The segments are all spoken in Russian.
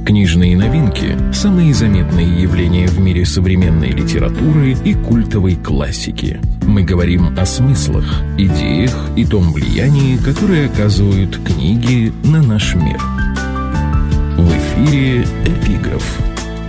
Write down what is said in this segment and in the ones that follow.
Книжные новинки – самые заметные явления в мире современной литературы и культовой классики. Мы говорим о смыслах, идеях и том влиянии, которое оказывают книги на наш мир. В эфире «Эпиграф».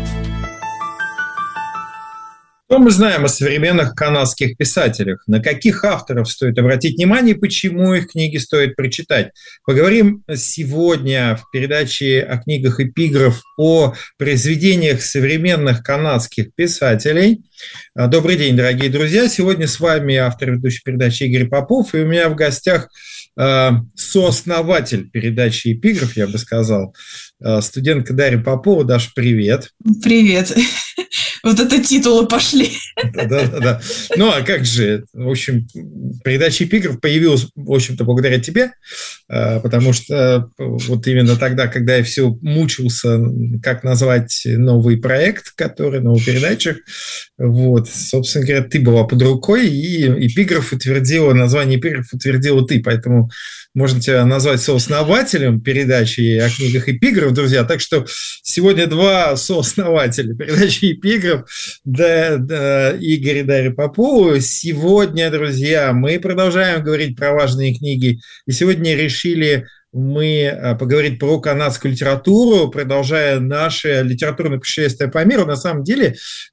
Что мы знаем о современных канадских писателях? На каких авторов стоит обратить внимание и почему их книги стоит прочитать? Поговорим сегодня в передаче о книгах «Эпиграф» о произведениях современных канадских писателей. Добрый день, дорогие друзья. Сегодня с вами автор ведущей передачи Игорь Попов, и у меня в гостях сооснователь передачи «Эпиграф», я бы сказал, студентка Дарья Попова. Даш, привет. Привет. Вот это титулы пошли. Да. Ну, а как же? В общем, передача «Эпиграф» появилась, в общем-то, благодаря тебе, потому что вот именно тогда, когда я все мучился, как назвать новый проект, новую передачу, вот, собственно говоря, ты была под рукой, и «Эпиграф» утвердила, название «Эпиграф» утвердила ты, поэтому можно тебя назвать сооснователем передачи о книгах «Эпиграф», друзья. Так что сегодня два сооснователя передачи «Эпиграф», Игорь и Дарья Попова. Сегодня, друзья, мы продолжаем говорить про важные книги. И сегодня решили мы поговорить про канадскую литературу, продолжая наше литературное путешествие по миру. На самом деле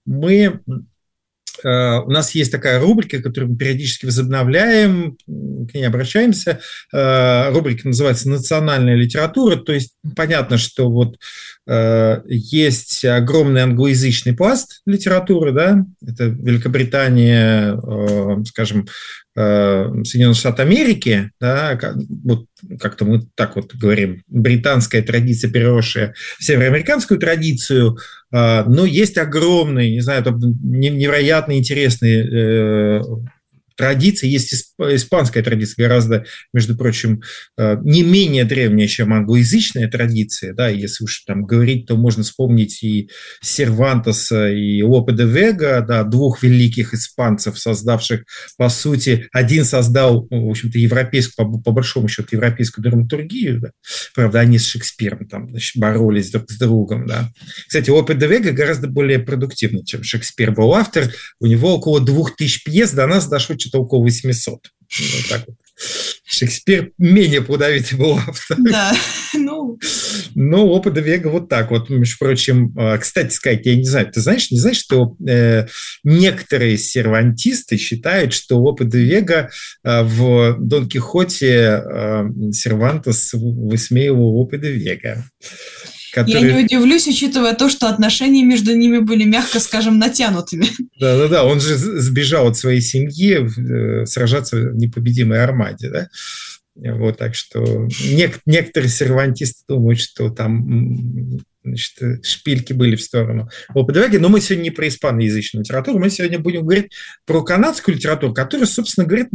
у нас есть такая рубрика, которую мы периодически возобновляем, к ней обращаемся. Рубрика называется «Национальная литература». То есть понятно, что вот есть огромный англоязычный пласт литературы, да, это Великобритания, скажем, Соединенные Штаты Америки, да, вот как-то мы так вот говорим, британская традиция, переросшая в североамериканскую традицию, но есть огромные, не знаю, невероятно интересные традиции, есть испанская традиция, гораздо, между прочим, не менее древняя, чем англоязычная традиция, да, если уж там говорить, то можно вспомнить и Сервантеса, и Лопе де Вега, да, двух великих испанцев, создавших, по сути, один создал, в общем-то, европейскую, по большому счету, европейскую драматургию, да, правда, они с Шекспиром там, значит, боролись друг с другом, да. Кстати, Лопе де Вега гораздо более продуктивный, чем Шекспир был автор, у него около 2000 пьес, до нас дошло что-то около 800. Вот так вот. Шекспир менее плодовитый был автор. Да, Но Лопе де Вега вот так вот. Между прочим, кстати сказать, я не знаю, ты знаешь, что некоторые сервантисты считают, что Лопе де Вега в Дон Кихоте Сервантес высмеивал Лопе де Вега. Я не удивлюсь, учитывая то, что отношения между ними были, мягко скажем, натянутыми. Да, он же сбежал от своей семьи сражаться в непобедимой армаде, да? Вот, так что некоторые сервантисты думают, что там, значит, шпильки были в сторону Лопе де Веги, но мы сегодня не про испаноязычную литературу, мы сегодня будем говорить про канадскую литературу, которая, собственно, говорит...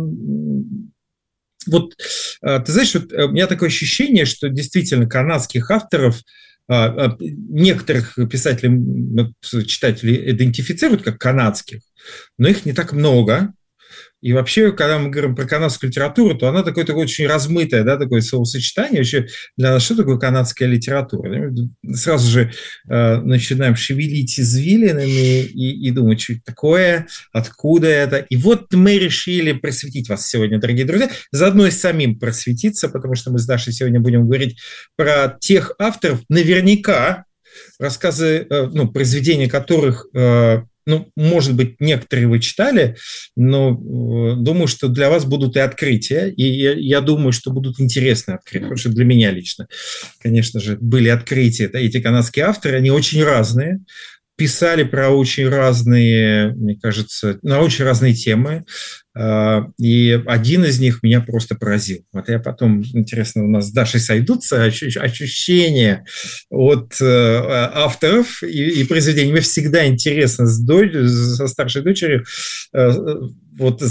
Вот, ты знаешь, вот у меня такое ощущение, что действительно канадских авторов, некоторых писателей, читатели идентифицируют как канадских, но их не так много. И вообще, когда мы говорим про канадскую литературу, то она такое очень размытое, да, такое словосочетание. Вообще для нас что такое канадская литература? Сразу же начинаем шевелить извилинами и думать, что это такое, откуда это. И вот мы решили просветить вас сегодня, дорогие друзья, заодно и самим просветиться, потому что мы с Дашей сегодня будем говорить про тех авторов, наверняка рассказы, произведения которых... может быть, некоторые вы читали, но думаю, что для вас будут и открытия, и я думаю, что будут интересные открытия, потому что для меня лично, конечно же, были открытия. Эти канадские авторы, они очень разные, писали про очень разные, мне кажется, на очень разные темы, и один из них меня просто поразил. Вот я потом, интересно, у нас с Дашей сойдутся ощущения от авторов и произведений. Мне всегда интересно со старшей дочерью вот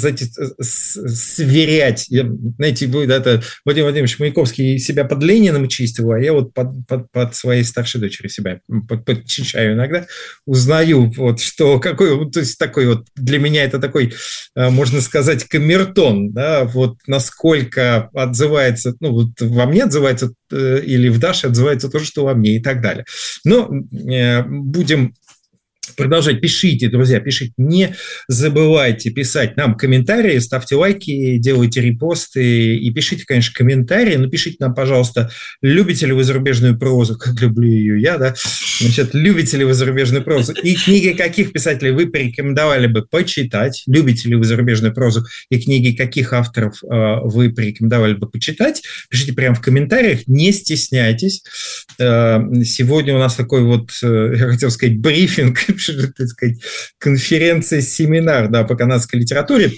сверять. Знаете, это Владимир Владимирович Маяковский себя под Лениным чистил, а я вот под своей старшей дочерью себя подчищаю иногда, узнаю, вот, что какой, то есть такой вот, для меня это такой, можно сказать, камертон, да, вот насколько отзывается, ну, вот во мне отзывается или в Даше отзывается то, что во мне и так далее. Но будем продолжать. Пишите, друзья, пишите. Не забывайте писать нам комментарии, ставьте лайки, делайте репосты и пишите, конечно, комментарии. Но пишите нам, пожалуйста, любите ли вы зарубежную прозу, как люблю ее я, да? Значит, любите ли вы зарубежную прозу? И книги каких писателей вы порекомендовали бы почитать? Любите ли вы зарубежную прозу? И книги каких авторов вы порекомендовали бы почитать? Пишите прямо в комментариях, не стесняйтесь. Сегодня у нас такой вот, я хотел сказать, брифинг, так сказать, конференция, семинар, да, по канадской литературе.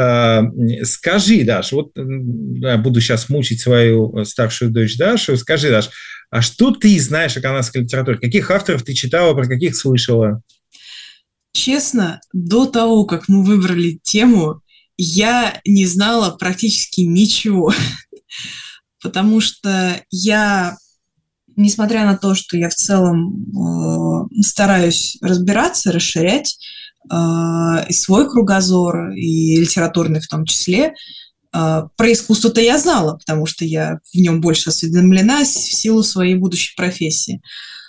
Скажи, Даша, вот я буду сейчас мучить свою старшую дочь Дашу. Скажи, Даша, а что ты знаешь о канадской литературе? Каких авторов ты читала, про каких слышала? Честно, до того, как мы выбрали тему, я не знала практически ничего, потому что я... Несмотря на то, что я в целом стараюсь разбираться, расширять и свой кругозор, и литературный в том числе, про искусство-то я знала, потому что я в нем больше осведомлена в силу своей будущей профессии.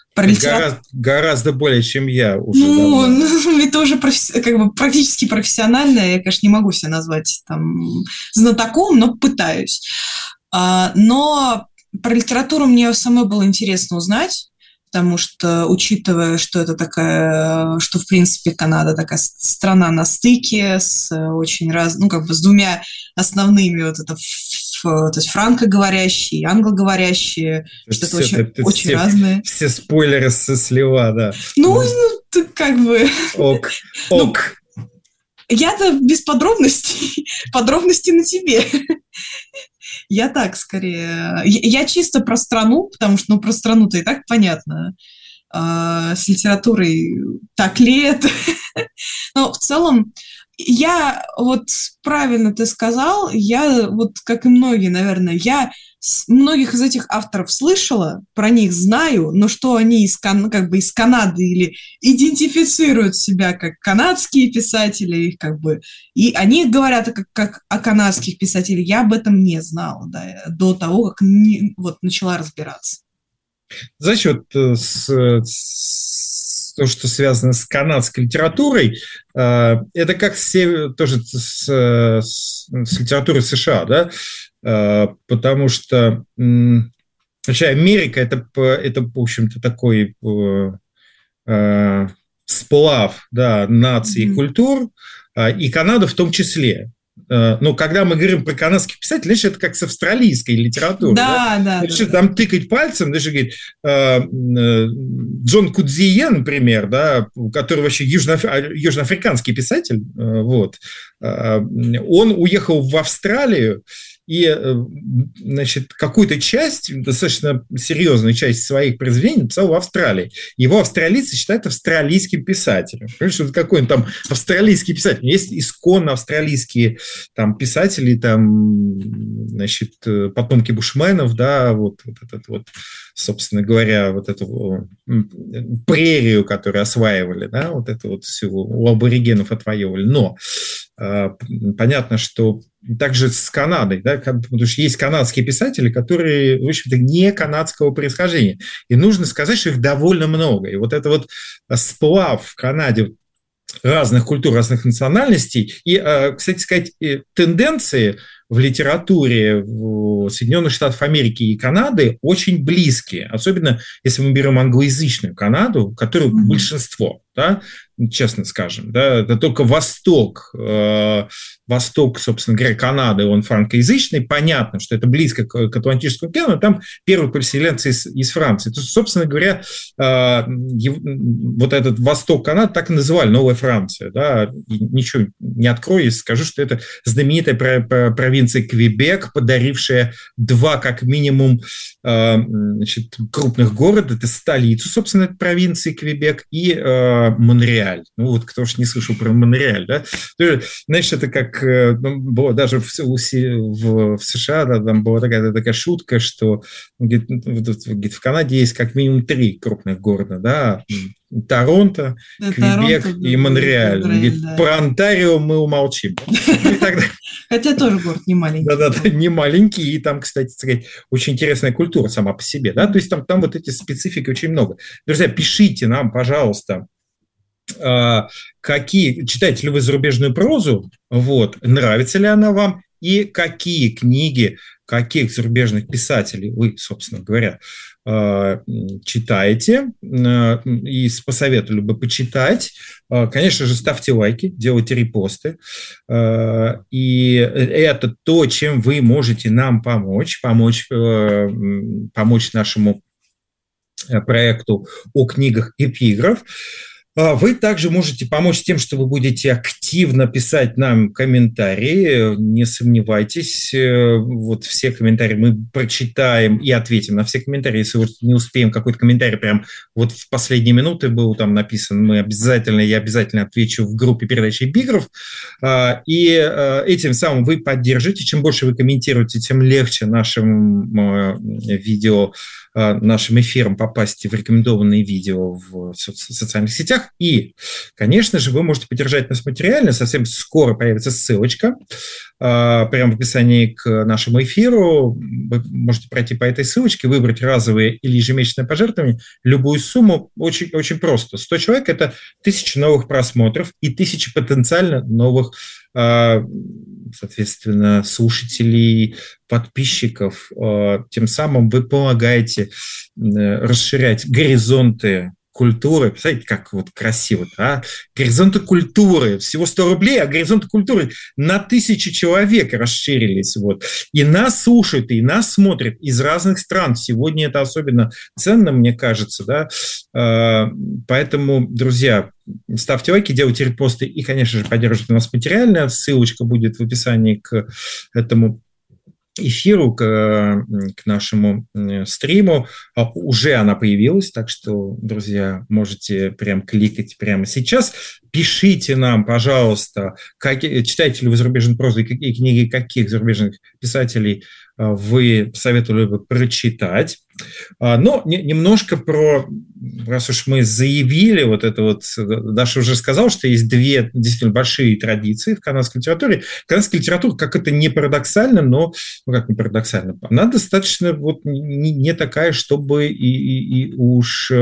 Гораздо более, чем я уже. Ну, это уже как бы практически профессионально. Я, конечно, не могу себя назвать там знатоком, но пытаюсь. Но про литературу мне самой было интересно узнать, потому что, учитывая, что это такая, что, в принципе, Канада такая страна на стыке с очень ну, как бы с двумя основными, вот это, то есть франкоговорящие и англоговорящие, что это очень разные. Все спойлеры со слева, да. Ну, как бы... Ок. Я-то без подробностей. Подробности на тебе. Я так, скорее... Я чисто про страну, потому что, про страну-то и так понятно. С литературой так ли это? Но в целом, я вот правильно ты сказал, я вот, как и многие, наверное, я многих из этих авторов слышала, про них знаю, но что они как бы из Канады или идентифицируют себя как канадские писатели, как бы, и они говорят как о канадских писателях, я об этом не знала, да, до того, как вот начала разбираться. Знаешь, вот то, что связано с канадской литературой, это как тоже с литературой США, да, потому что вообще Америка это, в общем-то, такой сплав, да, наций и культур, и Канада в том числе. Но когда мы говорим про канадских писателей, это как с австралийской литературой. Да. Там тыкать пальцем, даже говорит, Джон Кудзие, например, да, который вообще южноафриканский писатель, вот, он уехал в Австралию, и, значит, какую-то часть, достаточно серьезную часть своих произведений написал в Австралии. Его австралийцы считают австралийским писателем. Понимаете, что какой он там австралийский писатель? Есть исконно австралийские там писатели, там, значит, потомки бушменов, да, вот этот вот, собственно говоря, вот эту прерию, которую осваивали, да, вот это вот всю у аборигенов отвоевывали. Но понятно, что также с Канадой, да, потому что есть канадские писатели, которые, в общем-то, не канадского происхождения. И нужно сказать, что их довольно много. И вот это вот сплав в Канаде разных культур, разных национальностей. И, кстати сказать, тенденции в литературе в Соединенных Штатах Америки и Канады очень близкие. Особенно, если мы берем англоязычную Канаду, которую большинство, да, честно скажем, да, это только восток, собственно говоря, Канады, он франкоязычный, понятно, что это близко к Атлантическому океану, там первые переселенцы из Франции. То есть, собственно говоря, вот этот восток Канады так и называли Новая Франция, да, и ничего не открою, если скажу, что это знаменитая провинция Квебек, подарившая два, как минимум, значит, крупных города, это столицу, собственно, провинции Квебек и про Монреаль. Ну вот кто ж не слышал про Монреаль, да? Знаешь, это как было даже в США, да, там была такая шутка, что в Канаде есть как минимум 3 крупных города, да, Торонто, Квебек и Монреаль. Да. Про Онтарио мы умолчим. Хотя тоже город не маленький. Да-да, не маленький, и там, кстати сказать, очень интересная культура сама по себе, да, то есть там вот эти специфики очень много. Друзья, пишите нам, пожалуйста, читаете ли вы зарубежную прозу, вот, нравится ли она вам, и какие книги, каких зарубежных писателей вы, собственно говоря, читаете, и посоветовали бы почитать. Конечно же, ставьте лайки, делайте репосты. И это то, чем вы можете нам помочь нашему проекту о книгах эпиграф. Вы также можете помочь тем, что вы будете активно писать нам комментарии. Не сомневайтесь, вот все комментарии мы прочитаем и ответим на все комментарии. Если вот не успеем, какой-то комментарий прям вот в последние минуты был там написан, я обязательно отвечу в группе передачи «Эпиграф». И этим самым вы поддержите. Чем больше вы комментируете, тем легче нашим видео, нашим эфирам попасть в рекомендованные видео в социальных сетях. И, конечно же, вы можете поддержать нас материально. Совсем скоро появится ссылочка прямо в описании к нашему эфиру. Вы можете пройти по этой ссылочке, выбрать разовые или ежемесячное пожертвование, любую сумму. Очень, очень просто. 100 человек – это 1000 новых просмотров и 1000 потенциально новых, соответственно, слушателей, подписчиков. Тем самым вы помогаете расширять горизонты культуры. Представляете, как вот красиво, да? Горизонты культуры. Всего 100 рублей, а горизонты культуры на 1000 человек расширились. Вот. И нас слушают, и нас смотрят из разных стран. Сегодня это особенно ценно, мне кажется. Да? Поэтому, друзья, ставьте лайки, делайте репосты и, конечно же, поддерживайте нас материально. Ссылочка будет в описании к этому эфиру, к нашему стриму. Уже она появилась, так что, друзья, можете прям кликать прямо сейчас. Пишите нам, пожалуйста, читаете ли вы зарубежную прозу и книги каких зарубежных писателей вы советовали бы прочитать. Но немножко раз уж мы заявили вот это вот, Даша уже сказал, что есть 2 действительно большие традиции в канадской литературе. Канадская литература, как это не парадоксально, но, как не парадоксально, она достаточно вот не такая, чтобы и уж,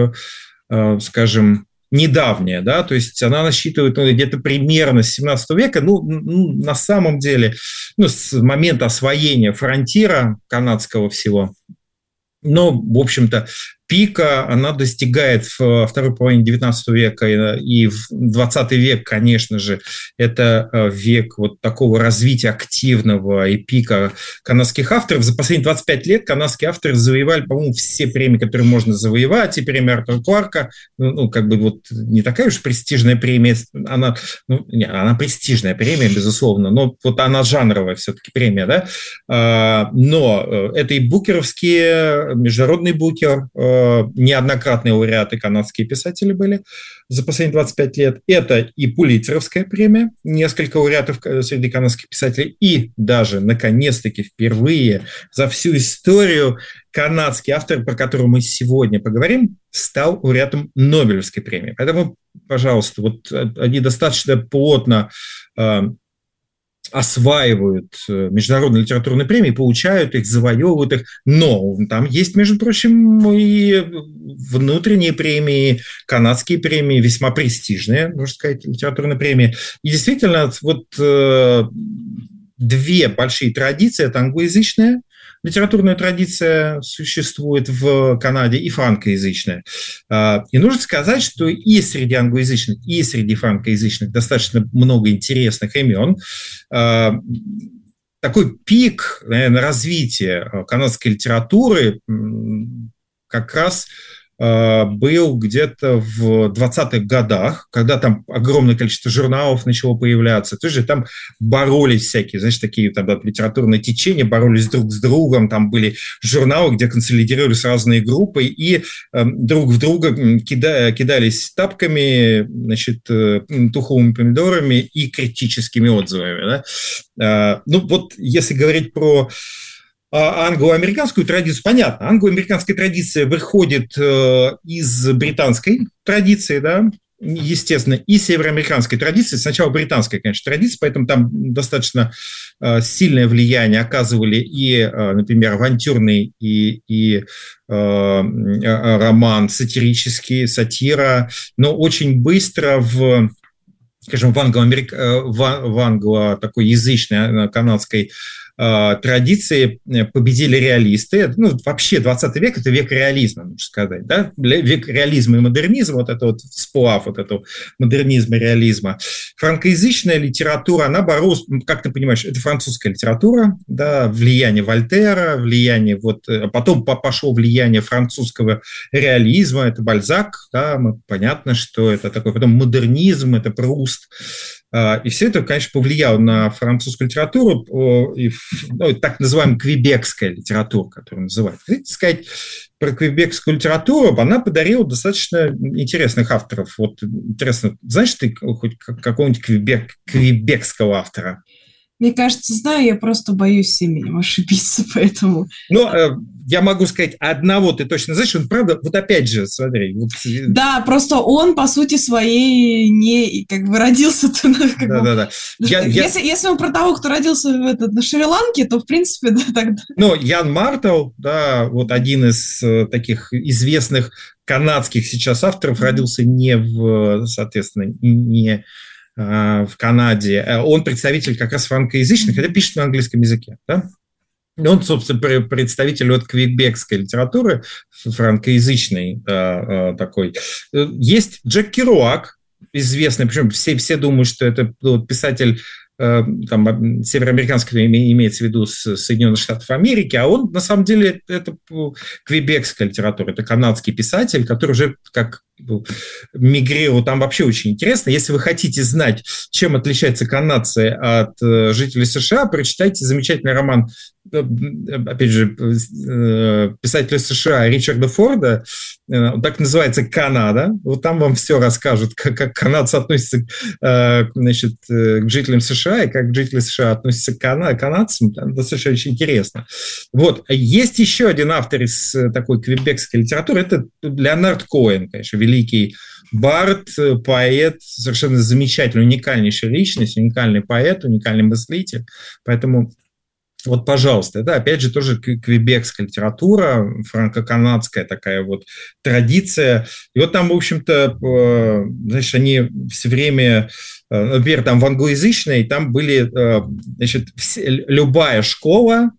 скажем, недавняя, да, то есть она насчитывает где-то примерно с 17 века, на самом деле, с момента освоения фронтира канадского всего. Но, в общем-то, пика она достигает в второй половине XIX века, и в XX век, конечно же, это век вот такого развития активного и пика канадских авторов. За последние 25 лет канадские авторы завоевали, по-моему, все премии, которые можно завоевать, и премия Артура Кларка, как бы вот не такая уж престижная премия, она престижная премия, безусловно, но вот она жанровая все-таки премия, да, но это и букеровские, международный букер, неоднократные лауреаты канадские писатели были за последние 25 лет. Это и Пулитцеровская премия, несколько лауреатов среди канадских писателей, и даже, наконец-таки, впервые за всю историю канадский автор, про которого мы сегодня поговорим, стал лауреатом Нобелевской премии. Поэтому, пожалуйста, вот они достаточно плотно осваивают международные литературные премии, получают их, завоевывают их, но там есть, между прочим, и внутренние премии, канадские премии, весьма престижные, можно сказать, литературные премии. И действительно, вот 2 большие традиции – это англоязычная литературная традиция существует в Канаде, и франкоязычная. И нужно сказать, что и среди англоязычных, и среди франкоязычных достаточно много интересных имен. Такой пик, наверное, развития канадской литературы как раз был где-то в 20-х годах, когда там огромное количество журналов начало появляться. Тоже там боролись всякие, знаешь, такие тогда литературные течения, боролись друг с другом, там были журналы, где консолидировались разные группы и друг в друга кидались тапками, значит, тухлыми помидорами и критическими отзывами. Да? Ну вот если говорить про англо-американскую традицию, понятно, англо-американская традиция выходит из британской традиции, да, естественно, и североамериканской традиции. Сначала британская, конечно, традиция, поэтому там достаточно сильное влияние оказывали и, например, авантюрный и роман сатирический, сатира, но очень быстро скажем, в англо такой язычной канадской традиции победили реалисты. Ну, вообще 20 век – это век реализма, нужно сказать. Да? Век реализма и модернизма, вот это вот сплав вот этого модернизма и реализма. Франкоязычная литература, она боролась, как ты понимаешь, это французская литература, да, влияние Вольтера, влияние потом пошло влияние французского реализма, это Бальзак, да, понятно, что это такое, потом модернизм, это Пруст. И все это, конечно, повлияло на французскую литературу, так называемую квебекская литература, которую называют. Хотите сказать про квебекскую литературу, она подарила достаточно интересных авторов. Вот интересно, знаешь ты хоть какого-нибудь квебекского автора? Мне кажется, знаю, я просто боюсь с именем ошибиться, поэтому... Ну, я могу сказать, одного ты точно знаешь, он, правда, вот опять же, смотри. Вот... Да, просто он, по сути своей, не как бы родился-то... Да. Если мы про того, кто родился на Шри-Ланке, то, в принципе, да, тогда... Ну, Ян Мартел, да, вот один из таких известных канадских сейчас авторов, родился соответственно, не в Канаде. Он представитель как раз франкоязычных, хотя пишет на английском языке, да? Он, собственно, представитель от квебекской литературы, франкоязычной такой. Есть Джек Керуак, известный, причем все думают, что это писатель там, североамериканского, имеется в виду Соединенных Штатов Америки, а он, на самом деле, это квебекская литература, это канадский писатель, который уже как мигрировал, там вообще очень интересно. Если вы хотите знать, чем отличаются канадцы от жителей США, прочитайте замечательный роман, опять же, писателя США Ричарда Форда, он так называется «Канада». Вот там вам все расскажут, как канадцы относятся значит, к жителям США и как жители США относятся к канадцам. Там достаточно очень интересно. Вот. Есть еще один автор из такой квебекской литературы, это Леонард Коэн, конечно, великий бард, поэт, совершенно замечательный, уникальнейшая личность, уникальный поэт, уникальный мыслитель. Поэтому вот, пожалуйста, это, опять же, тоже квебекская литература, франко-канадская такая вот традиция. И вот там, в общем-то, значит, они все время, например, там в англоязычной, там были, значит, любая школа,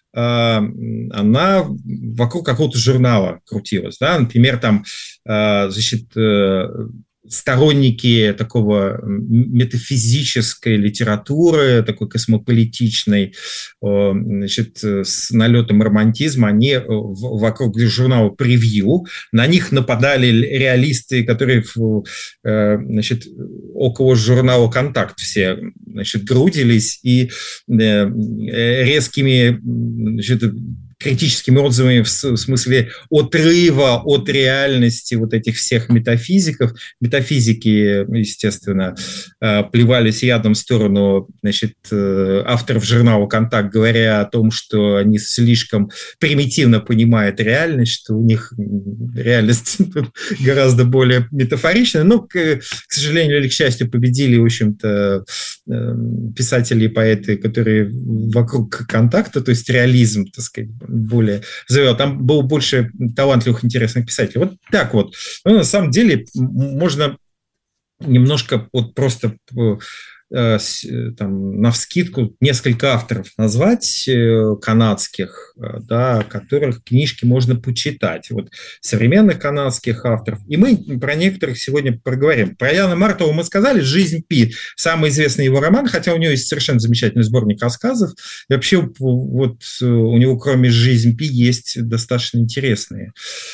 она вокруг какого-то журнала крутилась, да, например, там, значит, сторонники такого метафизической литературы, такой космополитичной, значит, с налетом романтизма, они вокруг журнала «Превью», на них нападали реалисты, которые, значит, около журнала «Контакт» все, значит, грудились и резкими, значит, критическими отзывами в смысле отрыва от реальности вот этих всех метафизиков. Метафизики, естественно, плевались ядом в сторону, значит, авторов журнала «Контакт», говоря о том, что они слишком примитивно понимают реальность, что у них реальность гораздо более метафоричная. Но, к сожалению или к счастью, победили, в общем-то, писатели и поэты, которые вокруг «Контакта», то есть реализм, так сказать, более завел. Там было больше талантливых, интересных писателей. Вот так вот. Но на самом деле можно немножко вот просто там, навскидку несколько авторов назвать канадских, да, которых книжки можно почитать. Вот современных канадских авторов. И мы про некоторых сегодня проговорим. Про Яна Мартова мы сказали, «Жизнь Пи», самый известный его роман, хотя у него есть совершенно замечательный сборник рассказов. И вообще вот у него, кроме «Жизнь Пи», есть достаточно интересные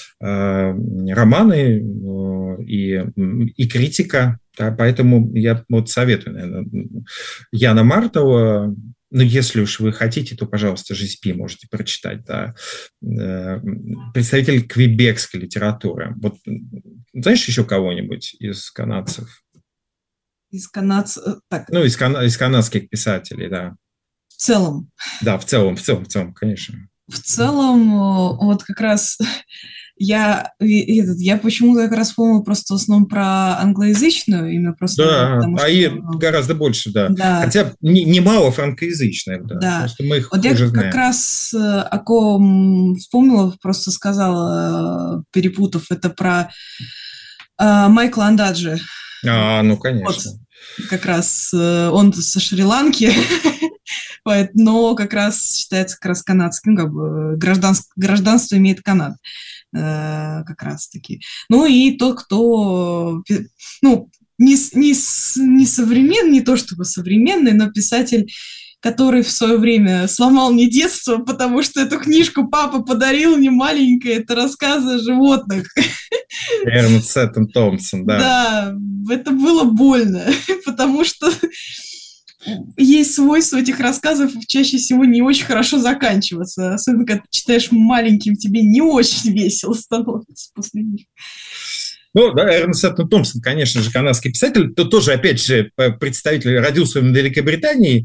романы и критика. Да, поэтому я вот советую, наверное, Яна Мартова. Ну, если уж вы хотите, то, пожалуйста, «Жизнь Пи» можете прочитать. Да. Представитель квебекской литературы. Вот, знаешь еще кого-нибудь из канадцев? Из канадцев? Так. Ну, из канадских писателей, да. В целом? Да, в целом, конечно. В целом, вот как раз... Я почему-то как раз вспомнила просто в основном про англоязычную, именно просто... Да, гораздо больше, да. Хотя немало франкоязычных, да. Да. Просто мы их вот я знаем. Как раз о ком вспомнила, просто сказала, перепутав, это про Майкла Андаджи. Ну, конечно. Вот, как раз он со Шри-Ланки, но как раз считается как раз канадским, как бы гражданство имеет Канада. Как раз-таки. Ну и тот, кто, ну, не современный, не то чтобы современный, но писатель, который в свое время сломал мне детство, потому что эту книжку папа подарил мне маленькая, это рассказы о животных. Эрнст Сэттон Томпсон, да. Да, это было больно, потому что есть свойство этих рассказов чаще всего не очень хорошо заканчиваться. Особенно, когда ты читаешь маленьким, тебе не очень весело становится после них. Ну, да, Эрнст Сэттон Томпсон, конечно же, канадский писатель, то тоже, опять же, представитель, родился в Великобритании,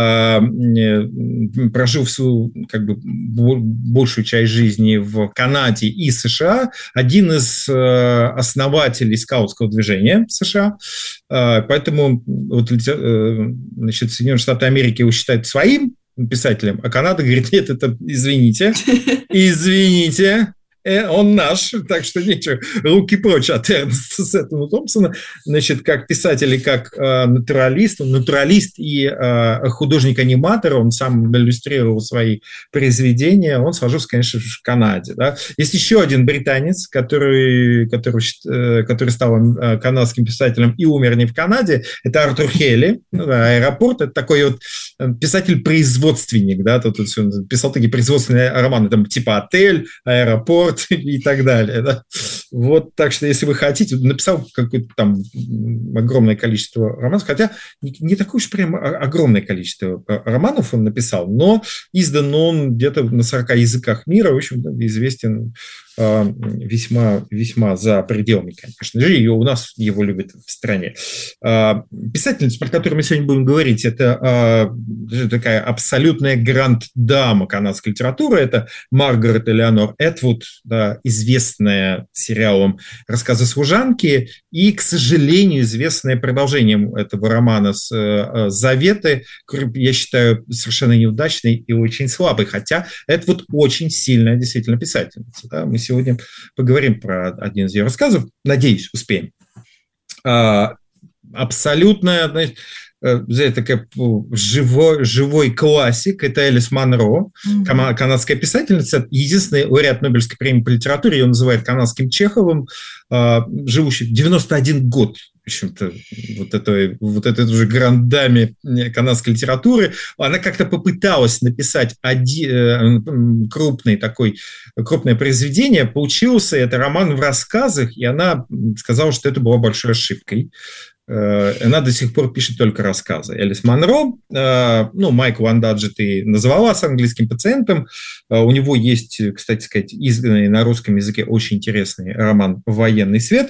прожил всю, как бы, большую часть жизни в Канаде и США, один из основателей скаутского движения США, поэтому вот, значит, Соединенные Штаты Америки его считают своим писателем, а Канада говорит, нет, это, извините, он наш, так что ничего, руки прочь от Эрнста Сэттона Томпсона, значит, как писатель и как натуралист, он натуралист и художник-аниматор, он сам иллюстрировал свои произведения, он сложился, конечно, в Канаде. Да. Есть еще один британец, который стал канадским писателем и умер не в Канаде, это Артур Хелли, «Аэропорт», это такой вот писатель-производственник, да, тут писал такие производственные романы, там, типа «Отель», «Аэропорт», и так далее. Да? Вот, так что, если вы хотите, написал какое-то там огромное количество романов, хотя не такое уж прям огромное количество романов он написал, но издан он где-то на 40 языках мира, в общем, известен весьма за пределами, конечно же, и у нас его любят в стране. Писательница, про которую мы сегодня будем говорить, это такая абсолютная гранд-дама канадской литературы, это Маргарет Элеонор Этвуд, да, известная сериалом «Рассказы служанки», и, к сожалению, известное продолжением этого романа «Заветы», который, я считаю, совершенно неудачный и очень слабый, хотя Этвуд очень сильная действительно писательница. Да? Мы сегодня поговорим про один из ее рассказов, надеюсь, успеем. Абсолютно, знаете, такой живой классик, это Элис Монро, канадская писательница, единственный лауреат Нобелевской премии по литературе, ее называют канадским Чеховым, живущий 91 год. В общем-то, вот этой уже грандаме канадской литературы, она как-то попыталась написать крупное произведение, получился это роман в рассказах, и она сказала, что это была большой ошибкой. Она до сих пор пишет только рассказы. Элис Монро, Майкл Андаджи ты назвала с английским пациентом, у него есть, кстати сказать, изданный на русском языке очень интересный роман «Военный свет».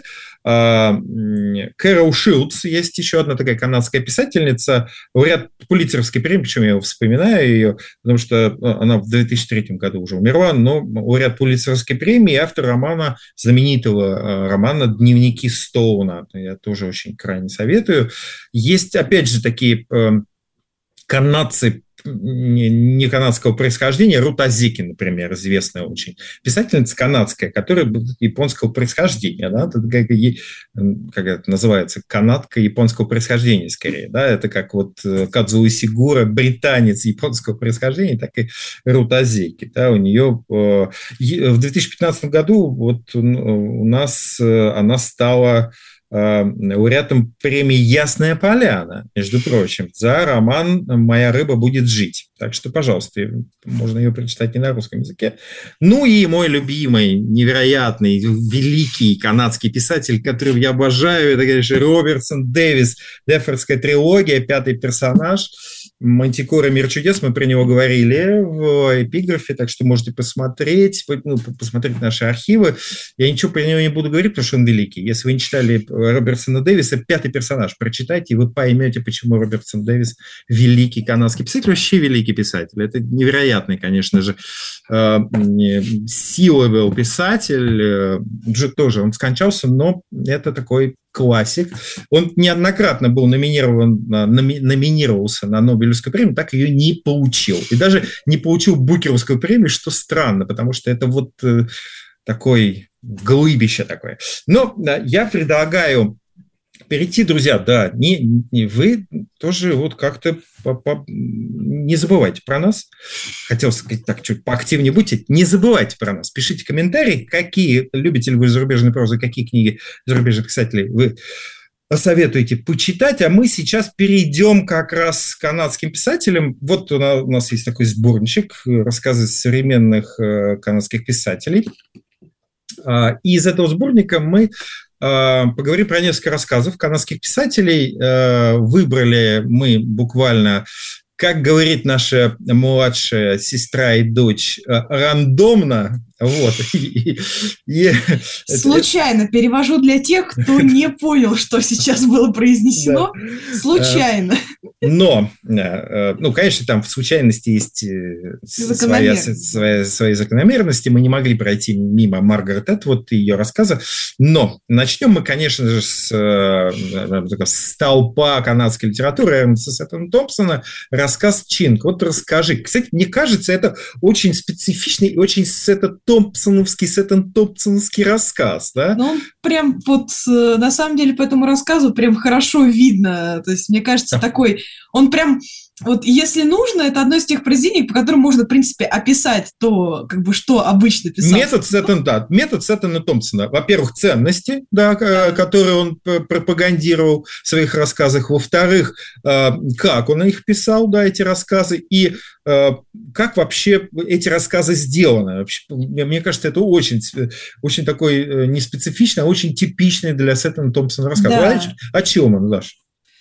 Кэрол Шилдс, есть еще одна такая канадская писательница, лауреат Пулитцеровской премии, почему я его вспоминаю ее, потому что она в 2003 году уже умерла, но лауреат Пулитцеровской премии, автор романа, знаменитого романа «Дневники Стоуна». Я тоже очень крайне советую. Есть, опять же, такие канадцы, не канадского происхождения, Рут Азики, например, известная очень писательница канадская, которая японского происхождения, да, как это называется, канадка японского происхождения, скорее, да, это как вот Кадзуо Исигура, британец японского происхождения, так и Рут Азики, да, у нее в 2015 году вот у нас она стала лауреатом премии «Ясная поляна», между прочим, за роман «Моя рыба будет жить». Так что, пожалуйста, можно ее прочитать не на русском языке. Ну и мой любимый, невероятный, великий канадский писатель, которого я обожаю, это, конечно, Робертсон Дэвис, «Деффордская трилогия», пятый персонаж, «Мантикора. Мир чудес», мы про него говорили в эпиграфе, так что можете посмотреть наши архивы. Я ничего про него не буду говорить, потому что он великий. Если вы не читали Робертсона Дэвиса, пятый персонаж, прочитайте, и вы поймете, почему Робертсон Дэвис великий канадский писатель, вообще великий писатель. Это невероятный, конечно же, сила был писатель. Тоже он скончался, но это такой классик. Он неоднократно был номинировался на Нобелевскую премию, так ее не получил. И даже не получил Букеровскую премию, что странно, потому что это вот такой глыбище такое. Но я предлагаю перейти, друзья, да, не вы тоже вот как-то не забывайте про нас. Хотел сказать так, чуть поактивнее будьте. Не забывайте про нас. Пишите комментарии, какие любите ли вы зарубежные прозы, какие книги зарубежных писателей вы советуете почитать. А мы сейчас перейдем как раз к канадским писателям. Вот у нас есть такой сборничек рассказы современных канадских писателей. И из этого сборника мы поговорим про несколько рассказов канадских писателей. Выбрали мы буквально, как говорит наша младшая сестра и дочь, рандомно. Вот. Случайно перевожу для тех, кто не понял, что сейчас было произнесено. Да. Случайно. Но, конечно, там в случайности есть свои закономерности. Мы не могли пройти мимо Маргарет Этвуд и ее рассказа. Но начнем мы, конечно же, с столпа канадской литературы Эрнеста Сэттона Томпсона, рассказ «Чинг». Вот расскажи. Кстати, мне кажется, это очень специфичный и очень Сэттон Томпсоновский рассказ, да? Ну, прям вот, на самом деле, по этому рассказу прям хорошо видно. То есть, мне кажется, такой... Он прям, вот если нужно, это одно из тех произведений, по которым можно, в принципе, описать то, как бы, что обычно писал. Метод Сэттона Томпсона. Во-первых, ценности, да, которые он пропагандировал в своих рассказах. Во-вторых, как он их писал, да, эти рассказы, и как вообще эти рассказы сделаны. Мне кажется, это очень, очень такой неспецифичный, а очень типичный для Сэттона Томпсона рассказ. Да. О чем он, Даша?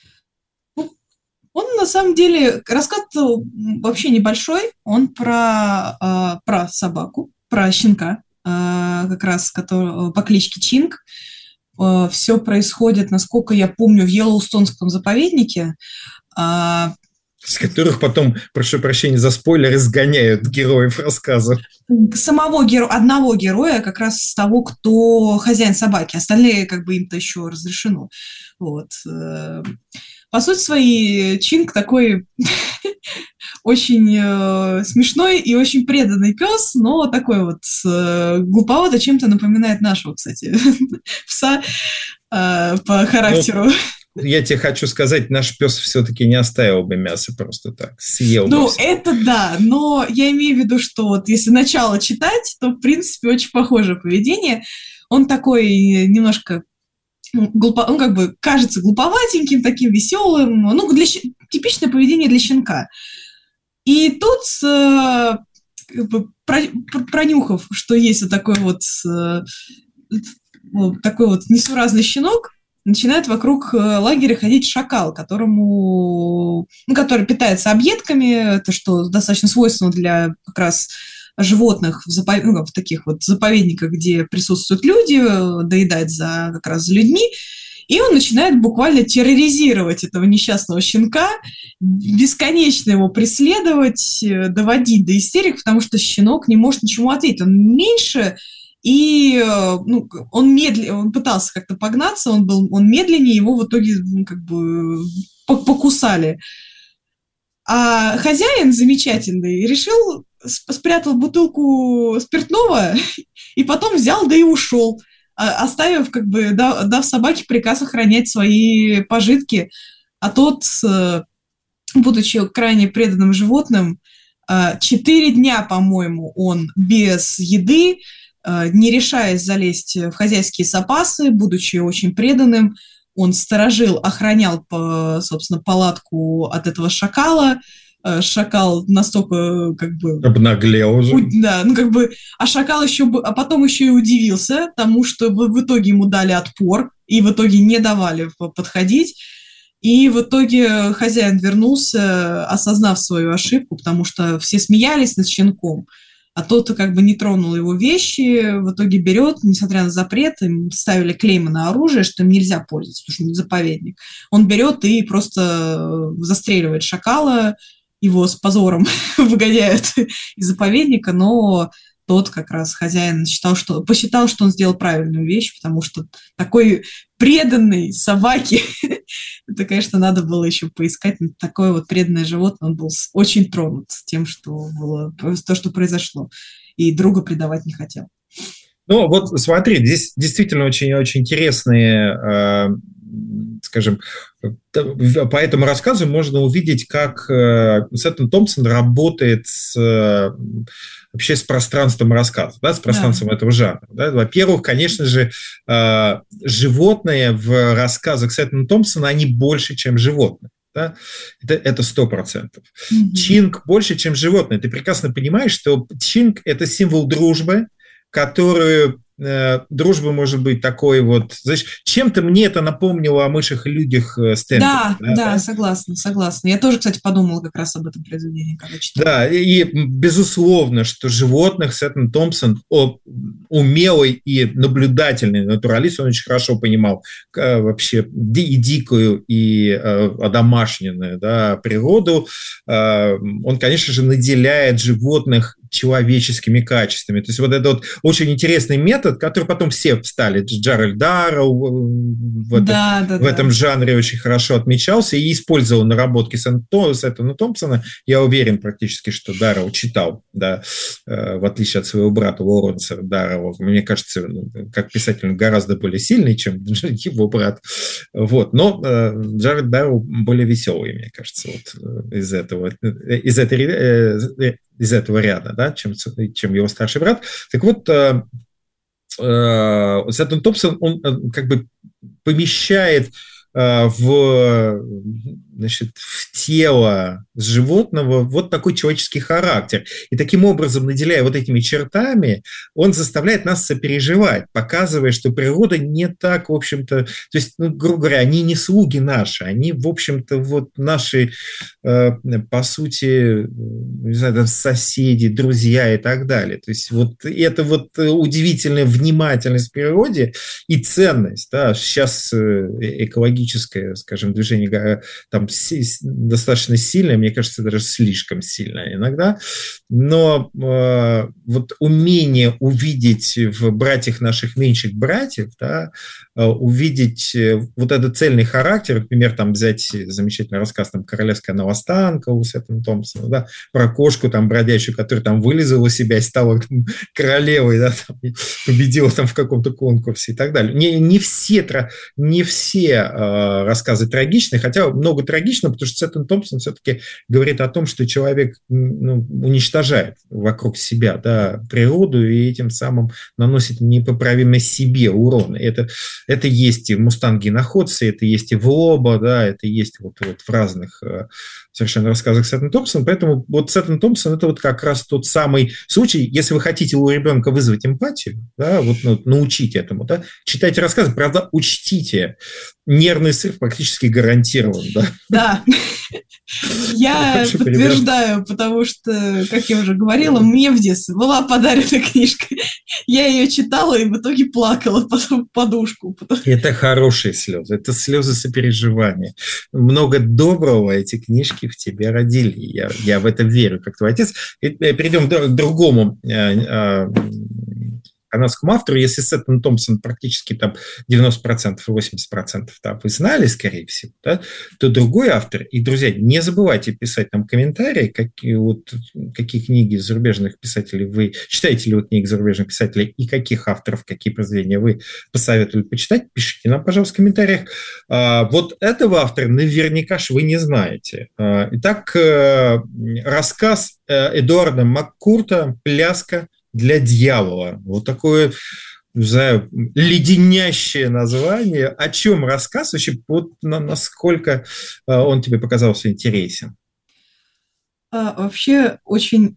Он, на самом деле, рассказ вообще небольшой, он про собаку, про щенка, как раз по кличке Чинг. Все происходит, насколько я помню, в Йеллоустонском заповеднике. С которых потом, прошу прощения за спойлер, изгоняют героев рассказа. Одного героя, как раз с того, кто хозяин собаки. Остальные, как бы, им-то еще разрешено. Вот. По сути своей, Чинг такой очень смешной и очень преданный пес, но такой вот глуповато, чем-то напоминает нашего, кстати, пса по характеру. Я тебе хочу сказать, наш пес все-таки не оставил бы мясо просто так, съел бы. Ну, это да, но я имею в виду, что вот если начало читать, то, в принципе, очень похожее поведение. Он такой немножко... он как бы кажется глуповатеньким, таким веселым, типичное поведение для щенка. И тут, как бы, пронюхав, что есть вот такой вот несуразный щенок, начинает вокруг лагеря ходить шакал, который питается объедками, это что достаточно свойственно для как раз животных в таких вот заповедниках, где присутствуют люди, доедать как раз за людьми, и он начинает буквально терроризировать этого несчастного щенка, бесконечно его преследовать, доводить до истерик, потому что щенок не может ничему ответить. Он меньше, и он пытался как-то погнаться, он медленнее, его в итоге как бы покусали. А хозяин замечательный решил, спрятал бутылку спиртного и потом взял, да и ушел, оставив, как бы, дав собаке приказ охранять свои пожитки. А тот, будучи крайне преданным животным, 4 дня, по-моему, он без еды, не решаясь залезть в хозяйские запасы, будучи очень преданным, он сторожил, охранял, собственно, палатку от этого шакала. Шакал настолько, как бы... Обнаглел уже. Да, ну, как бы... А шакал еще... А потом еще и удивился тому, что в итоге ему дали отпор, и в итоге не давали подходить. И в итоге хозяин вернулся, осознав свою ошибку, потому что все смеялись над щенком, а тот как бы не тронул его вещи, в итоге берет, несмотря на запрет, им ставили клеймы на оружие, что им нельзя пользоваться, потому что это заповедник. Он берет и просто застреливает шакала, его с позором выгоняют из заповедника, но тот как раз хозяин посчитал, что он сделал правильную вещь, потому что такой преданный собаке, это, конечно, надо было еще поискать. Такое вот преданное животное, он был очень тронут тем, что было, то, что произошло, и друга предавать не хотел. Ну, вот смотри, здесь действительно очень интересные, скажем, по этому рассказу можно увидеть, как Сеттон Томпсон работает вообще с пространством рассказа, да, с пространством этого жанра. Да. Во-первых, конечно же, животные в рассказах Сеттона Томпсона, они больше, чем животные. Да? Это 100%. Чинг больше, чем животное. Ты прекрасно понимаешь, что чинг – это символ дружбы, которую... Дружба может быть такой вот... Знаешь, чем-то мне это напомнило о мышах и людях Стэнфорда. Да, согласна. Я тоже, кстати, подумала как раз об этом произведении, когда читала. Да, и безусловно, что животных Сеттон Томпсон, умелый и наблюдательный натуралист, он очень хорошо понимал вообще и дикую, и одомашненную, да, природу. Он, конечно же, наделяет животных человеческими качествами. То есть вот это вот очень интересный метод, который потом все встали. Джеральд Дарроу в этом жанре очень хорошо отмечался и использовал наработки Сеттона Томпсона. Я уверен практически, что Дарроу читал, да, в отличие от своего брата Лоуренса Дарроу. Мне кажется, как писатель он гораздо более сильный, чем его брат. Вот. Но Джеральд Дарроу более веселый, мне кажется, вот из этого ряда, да, чем его старший брат. Так вот, Сеттон Томпсон, он как бы помещает в тело животного вот такой человеческий характер. И таким образом, наделяя вот этими чертами, он заставляет нас сопереживать, показывая, что природа не так, в общем-то, то есть, грубо говоря, они не слуги наши, они, в общем-то, вот наши, по сути, не знаю, там, соседи, друзья и так далее. То есть вот это вот удивительная внимательность к природе и ценность. Да. Сейчас экологическое, скажем, движение там достаточно сильное, мне кажется, даже слишком сильное иногда, но вот умение увидеть в братьях наших меньших братьев, да, увидеть вот этот цельный характер, например, там взять замечательный рассказ там «Королевская новостанка» у Сеттона Томпсона, да, про кошку там бродячую, которая там вылезала себя и стала там королевой, да, там, победила там в каком-то конкурсе и так далее. Не все рассказы трагичны, хотя много трагично, потому что Сеттон Томпсон все-таки говорит о том, что человек уничтожает вокруг себя, да, природу и этим самым наносит непоправимо себе урон. Это есть и в «Мустанге находцы», это есть и в «Лобо», да, это есть вот в разных совершенно рассказах Сеттона Томпсона. Поэтому вот Сеттон Томпсон – это вот как раз тот самый случай, если вы хотите у ребенка вызвать эмпатию, да, вот научить этому, да, читайте рассказы, правда, учтите, нервный срыв практически гарантирован. Да. Я подтверждаю, потому что, как я уже говорила, мне в детстве была подарена книжка. Я ее читала и в итоге плакала потом в подушку. Это хорошие слезы, это слезы сопереживания. Много доброго эти книжки в тебе родили. Я в это верю, как твой отец. И перейдем к другому канадскому автору, если Сеттон Томпсон практически там 90% и 80% там вы знали, скорее всего, да, то другой автор, и, друзья, не забывайте писать нам комментарии, какие книги зарубежных писателей вы, читаете ли вы книги зарубежных писателей, и каких авторов, какие произведения вы посоветовали почитать, пишите нам, пожалуйста, в комментариях. Вот этого автора наверняка же вы не знаете. Итак, рассказ Эдуарда Маккурта «Пляска для дьявола». Вот такое, не знаю, леденящее название. О чем рассказ? Вообще, вот насколько он тебе показался интересен? Вообще очень...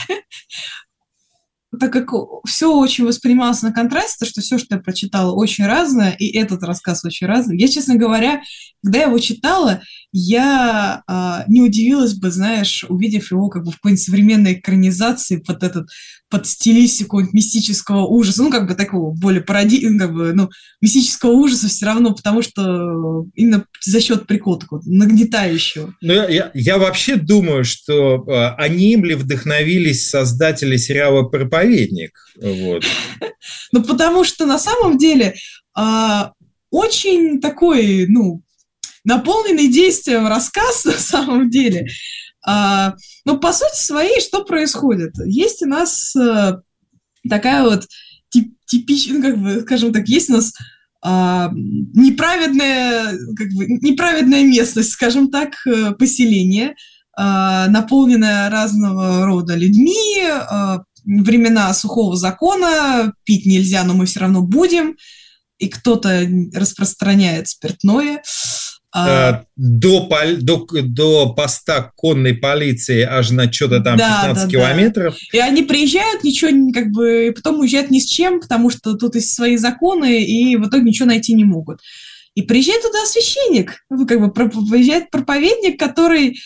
Так как все очень воспринималось на контрасте, что все, что я прочитала, очень разное, и этот рассказ очень разный. Я, честно говоря, когда я его читала, я не удивилась бы, знаешь, увидев его как бы в какой-нибудь современной экранизации под стилистику мистического ужаса, ну, как бы такого более мистического ужаса все равно, потому что именно за счет прикола такого нагнетающего. Ну, я вообще думаю, что они ли вдохновились создатели сериала «Проповедник». Вот. Ну, потому что на самом деле очень такой, наполненный действием рассказ на самом деле. Но по сути своей, что происходит? Есть у нас такая вот типичная, как бы, скажем так, есть у нас неправедная местность, скажем так, поселение, наполненное разного рода людьми, времена сухого закона, пить нельзя, но мы все равно будем, и кто-то распространяет спиртное. До поста конной полиции аж на что-то там 15 километров. И они приезжают, ничего, как бы, и потом уезжают ни с чем, потому что тут есть свои законы, и в итоге ничего найти не могут. И приезжает туда священник, приезжает проповедник, который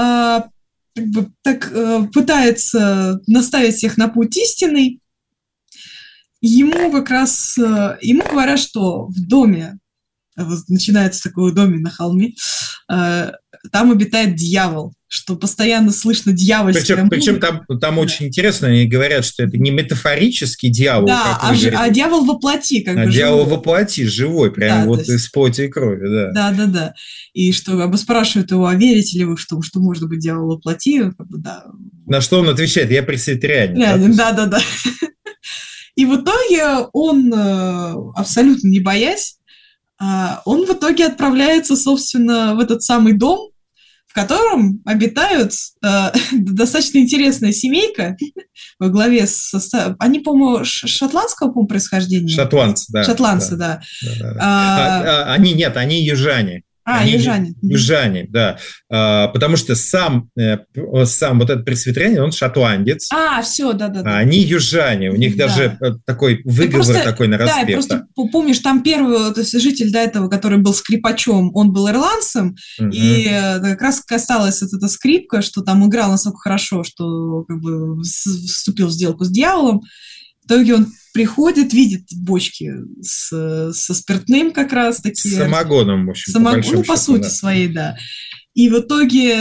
пытается наставить всех на путь истинный. Ему говорят, что в доме, начинается такой доме на холме, там обитает дьявол, что постоянно слышно дьявольская музыка. Причем там очень интересно, они говорят, что это не метафорический дьявол, да, а дьявол воплоти, как бы дьявол воплоти, живой, прям вот из плоти и крови, да. Да. И что спрашивают его, а верите ли вы, что может быть дьявол воплоти? Как бы, да. На что он отвечает, я пресвитерианин. Да. И в итоге он, абсолютно не боясь, он в итоге отправляется, собственно, в этот самый дом, в котором обитают достаточно интересная семейка во главе они, по-моему, шотландского, происхождения. Шотландцы, да. Они южане. Южане, да. Потому что сам вот этот пресвитерианин, он шотландец. Все, да. А они южане, у них даже такой выговор такой на распев. Да, просто помнишь, там первый, то есть житель до этого, который был скрипачом, он был ирландцем, и как раз касалась эта скрипка, что там играл настолько хорошо, что как бы вступил в сделку с дьяволом. В итоге он приходит, видит бочки со спиртным как раз таки. С самогоном, в общем. По сути своей, да. И в итоге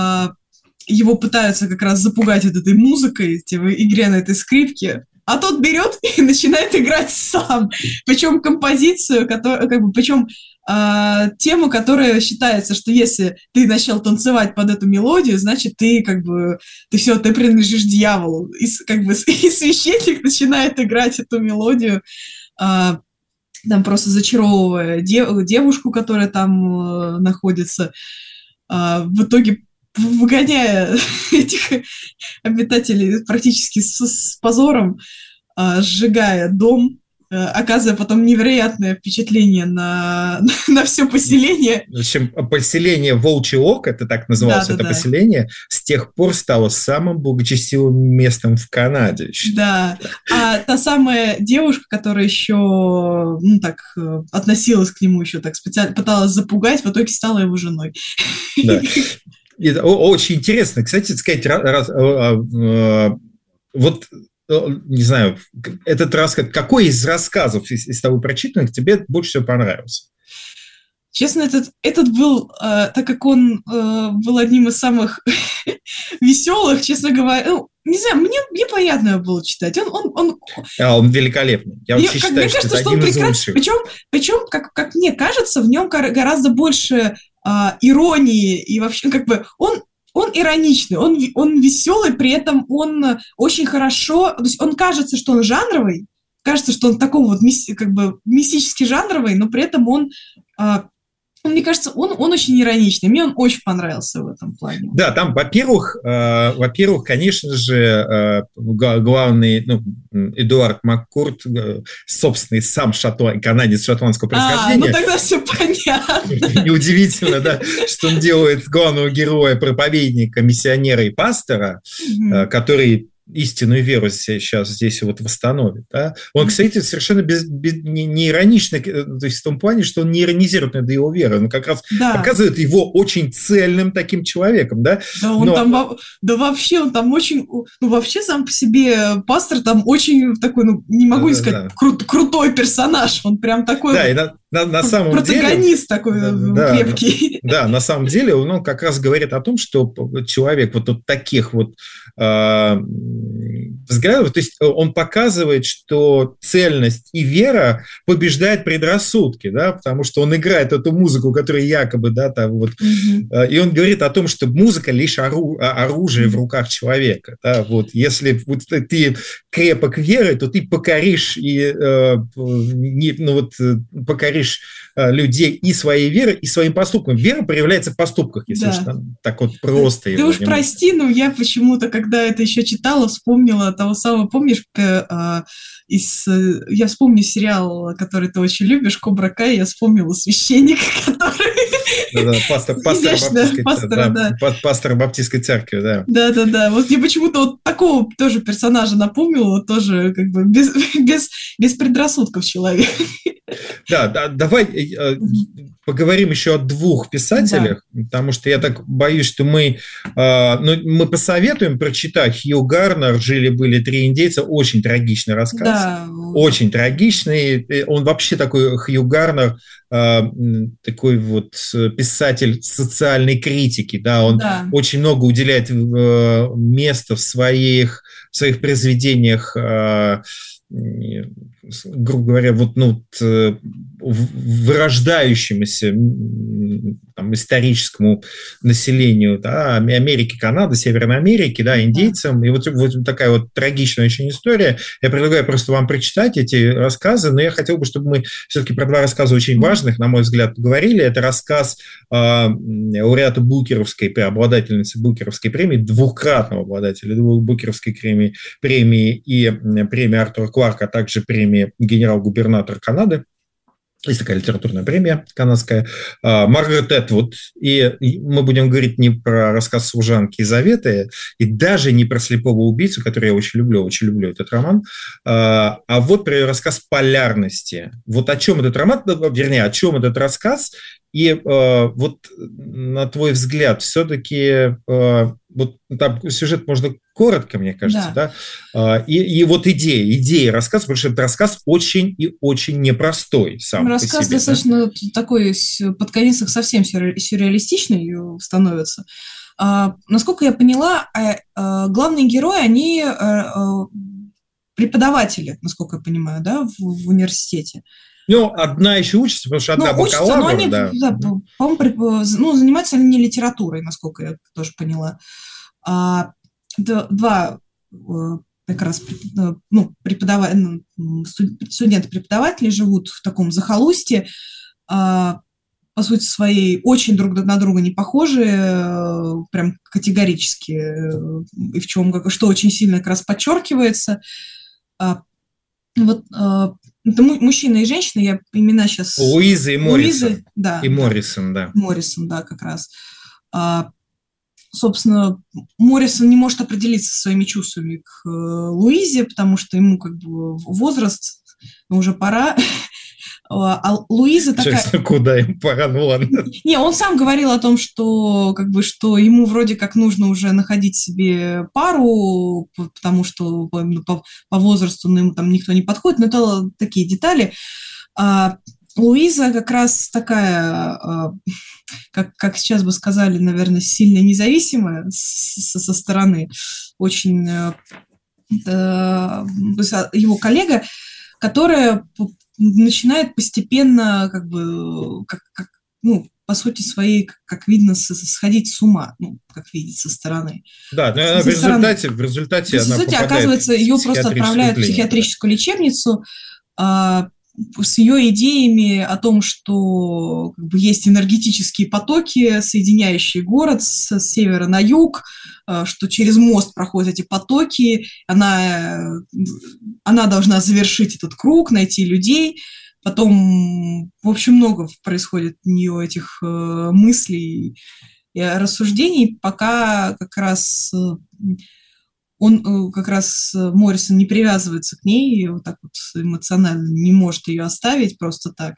его пытаются как раз запугать этой музыкой, игре на этой скрипке, а тот берет и начинает играть сам. Причем композицию, причем тему, которая считается, что если ты начал танцевать под эту мелодию, значит, ты принадлежишь дьяволу. И священник начинает играть эту мелодию, там просто зачаровывая девушку, которая там находится, в итоге выгоняя этих обитателей практически с позором, сжигая дом, оказывая потом невероятное впечатление на все поселение. В общем, поселение Волчий Ок, это так называлось, поселение, с тех пор стало самым благочестивым местом в Канаде. Да, а та самая девушка, которая еще относилась к нему, еще так специально пыталась запугать, в итоге стала его женой. Да. Это очень интересно. Кстати, сказать, вот не знаю, этот рассказ, какой из рассказов из того прочитанных тебе больше всего понравился? Честно, этот был, так как он был одним из самых веселых, честно говоря, ну, не знаю, мне приятно было читать. Он великолепный. Я вообще считаю, мне кажется, что он прекрасный. Причем как мне кажется, в нем гораздо больше иронии, и вообще как бы он ироничный, он веселый, при этом он очень хорошо, то есть он кажется, что он жанровый, кажется, что он такой вот как бы мистически жанровый, но при этом он, мне кажется, он очень ироничный. Мне он очень понравился в этом плане. Да, там, во-первых, конечно же, главный, Эдуард Маккурт, собственный сам канадец шотландского происхождения. Ну тогда все понятно. Неудивительно, да, что он делает главного героя, проповедника, миссионера и пастора, который истинную веру сейчас здесь вот восстановит. Да? Он, кстати, совершенно не ироничный, то есть в том плане, что он не иронизирует над его верой, он как раз показывает его очень цельным таким человеком. Да, вообще он там очень, вообще сам по себе пастор там очень такой, не могу сказать, крутой персонаж, он прям такой на самом протагонист деле, такой крепкий. Да, на самом деле он как раз говорит о том, что человек вот таких вот взглядов, то есть он показывает, что цельность и вера побеждает предрассудки, да, потому что он играет эту музыку, которая якобы, да, там вот, и он говорит о том, что музыка лишь оружие в руках человека, да, вот, если вот ты крепок верой, то ты покоришь покоришь людей и своей верой, и своим поступком. Вера проявляется в поступках, если уж так вот просто. Ты уж прости, но я почему-то, когда это еще читала, вспомнила того самого, помнишь, я вспомню сериал, который ты очень любишь, «Кобра Кай», я вспомнила священника, который... Пастор Баптистской церкви, да. Да. Вот мне почему-то вот такого тоже персонажа напомнило, тоже как бы без предрассудков человек. Да, давай поговорим еще о двух писателях, потому что я так боюсь, что мы посоветуем прочитать Хью Гарнер «Жили-были три индейца», очень трагичный рассказ, очень трагичный. Он вообще такой, Хью Гарнер, такой вот писатель социальной критики, да, он очень много уделяет места в своих произведениях, грубо говоря, вырождающемуся там, историческому населению, да, Америки, Канады, Северной Америки, да, индейцам. И вот такая вот трагичная очень история. Я предлагаю просто вам прочитать эти рассказы, но я хотел бы, чтобы мы все-таки про два рассказа очень важных, на мой взгляд, поговорили. Это рассказ лауреата Букеровской, обладательницы Букеровской премии, двукратного обладателя Букеровской премии и премии Артура Кларка, а также премии генерал-губернатор Канады. Есть такая литературная премия канадская, Маргарет Этвуд. И мы будем говорить не про рассказ «Служанки и заветы», и даже не про «Слепого убийцу», который я очень люблю этот роман, а вот про рассказ «Полярности». Вот о чем этот роман, вернее, о чем этот рассказ, и вот на твой взгляд, все-таки вот там сюжет можно коротко, мне кажется, да? И вот идея рассказа, потому что этот рассказ очень и очень непростой сам по себе. Рассказ достаточно такой, под конец совсем сюрреалистичный становится. Насколько я поняла, главные герои, они преподаватели, насколько я понимаю, да, в университете. Ну, одна еще учится, потому что одна бакалавр, по-моему, занимаются они не литературой, насколько я тоже поняла. Два как раз студенты-преподаватели живут в таком захолустье, по сути своей очень друг на друга не похожи, прям категорически, и в чем, что очень сильно как раз подчеркивается. Вот это мужчина и женщина, я имена сейчас... Луиза и Моррисон. Да. И Моррисон, да. Моррисон, да, как раз. Собственно, Моррисон не может определиться со своими чувствами к Луизе, потому что ему как бы возраст, уже пора. А Луиза такая... Честно, куда им пора, ну ладно. Не, он сам говорил о том, что, как бы, что ему вроде как нужно уже находить себе пару, потому что по возрасту ему там никто не подходит, но это такие детали. Луиза как раз такая, как сейчас бы сказали, наверное, сильно независимая со стороны, очень его коллега, которая начинает постепенно, как бы, ну, по сути своей, как видно, сходить с ума, ну, как видеть со стороны. Да, но в результате она попадает оказывается, ее просто отправляют в психиатрическую лечебницу с ее идеями о том, что как бы есть энергетические потоки, соединяющие город с севера на юг, что через мост проходят эти потоки, она должна завершить этот круг, найти людей. Потом, в общем, много происходит у нее этих мыслей и рассуждений, пока как раз Моррисон не привязывается к ней, вот так вот эмоционально не может ее оставить просто так.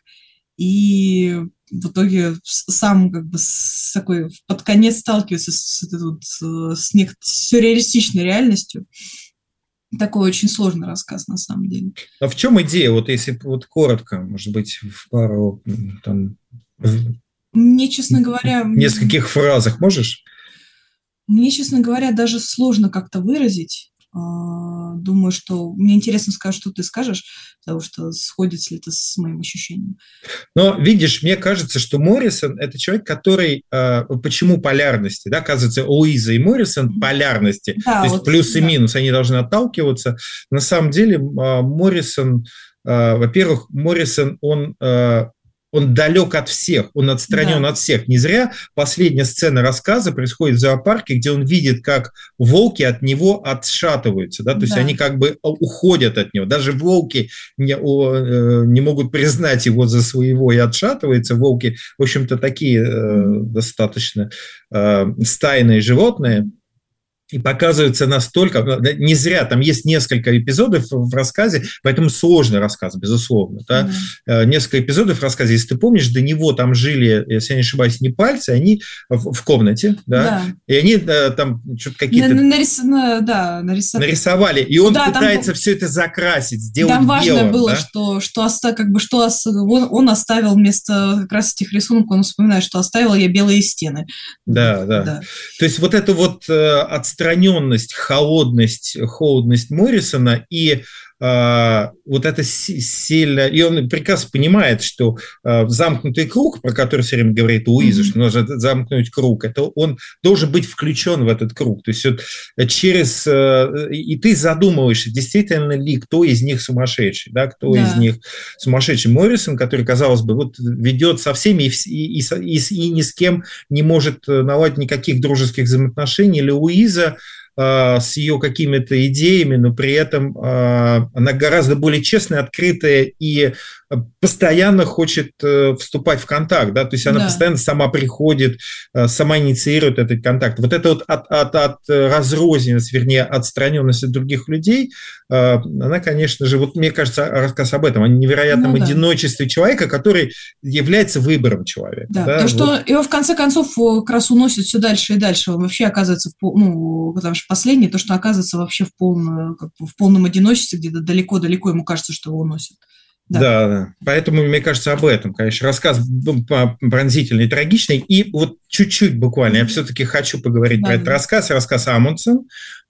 И в итоге сам как бы под конец сталкивается с сюрреалистичной реальностью. Такой очень сложный рассказ, на самом деле. А в чем идея? Вот если вот коротко, может быть, в пару там... Мне, честно говоря... В нескольких фразах можешь? Мне, честно говоря, даже сложно как-то выразить. Думаю, что мне интересно сказать, что ты скажешь, потому что сходится ли это с моим ощущением. Но, видишь, мне кажется, что Моррисон – это человек, который… Почему полярности? Да, оказывается, Луиза и Моррисон – полярности. Да, то есть плюс и минус, они должны отталкиваться. На самом деле Моррисон, во-первых, Моррисон, он далек от всех, он отстранен от всех. Не зря последняя сцена рассказа происходит в зоопарке, где он видит, как волки от него отшатываются, да? То есть они как бы уходят от него. Даже волки не могут признать его за своего и отшатываются. Волки, в общем-то, такие достаточно стайные животные. И показывается настолько, не зря, там есть несколько эпизодов в рассказе, поэтому сложный рассказ, безусловно. Да? Несколько эпизодов в рассказе, если ты помнишь, до него там жили, если я не ошибаюсь, непальцы, они в комнате, да? И они там что-то какие-то нарисовали, и он пытается все это закрасить, сделать белым. Там важно белым, было, да? что он оставил вместо как раз этих рисунков, он вспоминает, что оставил я белые стены. Да. То есть вот это вот отстраненность, холодность Моррисона и вот это сильно... И он прекрасно понимает, что замкнутый круг, про который все время говорит Луиза, что нужно замкнуть круг, это он должен быть включен в этот круг. То есть вот через... И ты задумываешься, действительно ли кто из них сумасшедший, да, кто из них сумасшедший. Моррисон, который, казалось бы, вот ведет со всеми и ни с кем не может наладить никаких дружеских взаимоотношений, или Луиза с ее какими-то идеями, но при этом она гораздо более честная, открытая и постоянно хочет вступать в контакт, да, то есть она постоянно сама приходит, сама инициирует этот контакт. Вот это вот от разрозненности, вернее, отстраненности от других людей, она, конечно же, вот мне кажется, рассказ об этом, о невероятном одиночестве человека, который является выбором человека. Да, то, что его в конце концов как раз уносит все дальше и дальше, он вообще оказывается, потому что последний, то, что оказывается вообще в полном одиночестве, где-то далеко-далеко ему кажется, что его уносит. Да, поэтому, мне кажется, об этом, конечно, рассказ пронзительный, трагичный, и вот чуть-чуть буквально, я все-таки хочу поговорить про этот рассказ Амундсен,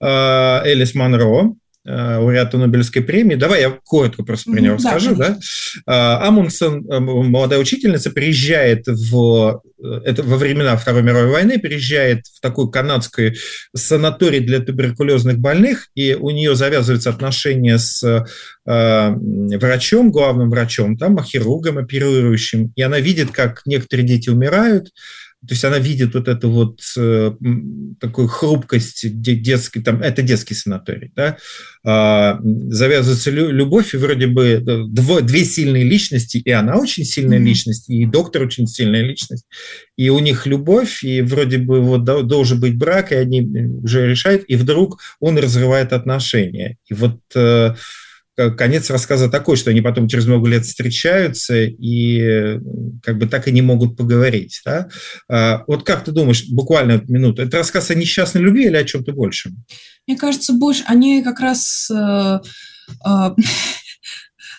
Элис Монро, лауреата Нобелевской премии. Давай я коротко просто про него расскажу. Да? Амундсен, молодая учительница, приезжает во времена Второй мировой войны, приезжает в такой канадский санаторий для туберкулезных больных, и у нее завязываются отношения с врачом, главным врачом, там, хирургом оперирующим, и она видит, как некоторые дети умирают. То есть она видит вот эту вот такую хрупкость детской, там, это детский санаторий, да? Завязывается любовь, и вроде бы две сильные личности, и она очень сильная личность, и доктор очень сильная личность, и у них любовь, и вроде бы вот должен быть брак, и они уже решают, и вдруг он разрывает отношения. И вот конец рассказа такой, что они потом через много лет встречаются и как бы так и не могут поговорить. Да? Вот как ты думаешь, буквально минуту, это рассказ о несчастной любви или о чем-то большем? Мне кажется, больше. Они как раз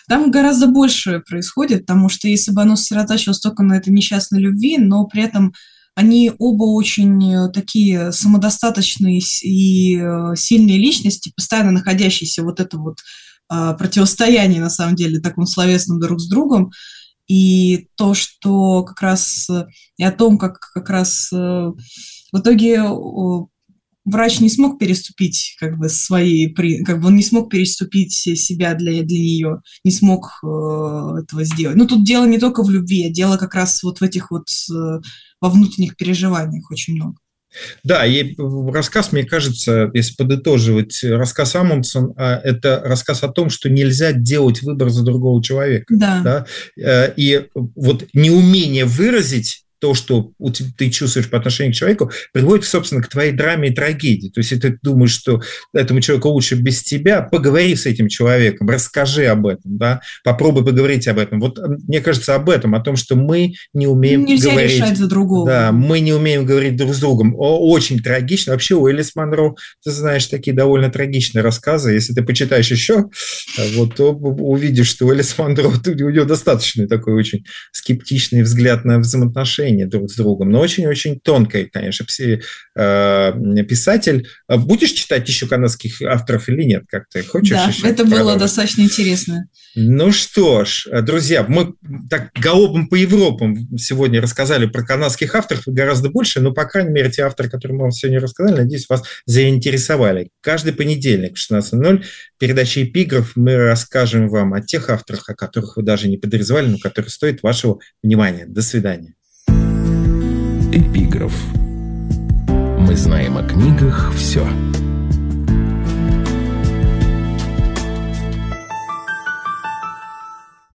Там гораздо больше происходит, потому что если бы оно сосредотачивалось только на этой несчастной любви, но при этом они оба очень такие самодостаточные и сильные личности, постоянно находящиеся вот это вот противостояние, на самом деле, таком словесном друг с другом, и то, что как раз, и о том, как раз в итоге врач не смог переступить он не смог переступить себя для нее, не смог этого сделать. Но тут дело не только в любви, а дело как раз вот в этих вот во внутренних переживаниях очень много. Да, и рассказ, мне кажется, если подытоживать, рассказ Амундсен – это рассказ о том, что нельзя делать выбор за другого человека. Да. Да? И вот неумение выразить то, что ты чувствуешь по отношению к человеку, приводит, собственно, к твоей драме и трагедии. То есть, если ты думаешь, что этому человеку лучше без тебя, поговори с этим человеком, расскажи об этом, да? Попробуй поговорить об этом. Вот мне кажется об этом, о том, что мы не умеем Нельзя говорить. решать за другого. Да, мы не умеем говорить друг с другом. Очень трагично. Вообще у Элис Монро, ты знаешь, такие довольно трагичные рассказы. Если ты почитаешь еще, вот, то увидишь, что у Элис Монро, у нее достаточно такой очень скептичный взгляд на взаимоотношения друг с другом, но очень-очень тонкий, конечно, писатель. Будешь читать еще канадских авторов или нет? Как ты хочешь? Да, это было достаточно интересно. Ну что ж, друзья, мы так галопом по Европам сегодня рассказали про канадских авторов и гораздо больше, но, по крайней мере, те авторы, которые мы вам сегодня рассказали, надеюсь, вас заинтересовали. Каждый понедельник в 16:00 передача «Эпиграф» мы расскажем вам о тех авторах, о которых вы даже не подозревали, но которые стоят вашего внимания. До свидания. Эпиграф. Мы знаем о книгах все.